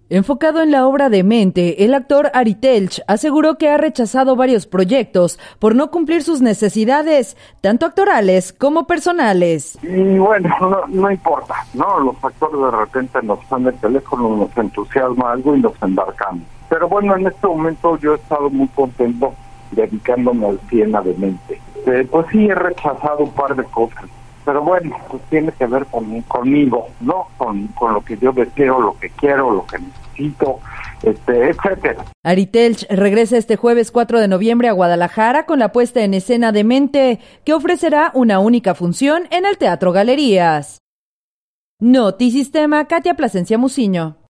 Enfocado en la obra Demente, el actor Ari Telch aseguró que ha rechazado varios proyectos por no cumplir sus necesidades, tanto actorales como personales. Y bueno, no importa, ¿no? Los actores de repente nos dan el teléfono, nos entusiasma algo y nos embarcamos. Pero bueno, en este momento yo he estado muy contento dedicándome al 100 a Demente. Pues sí, he rechazado un par de cosas. Pero bueno, pues tiene que ver conmigo, ¿no? Con lo que yo deseo, lo que quiero, lo que necesito, etcétera. Ari Telch regresa este jueves 4 de noviembre a Guadalajara con la puesta en escena Demente, que ofrecerá una única función en el Teatro Galerías. Notisistema, Katia Plasencia Muciño.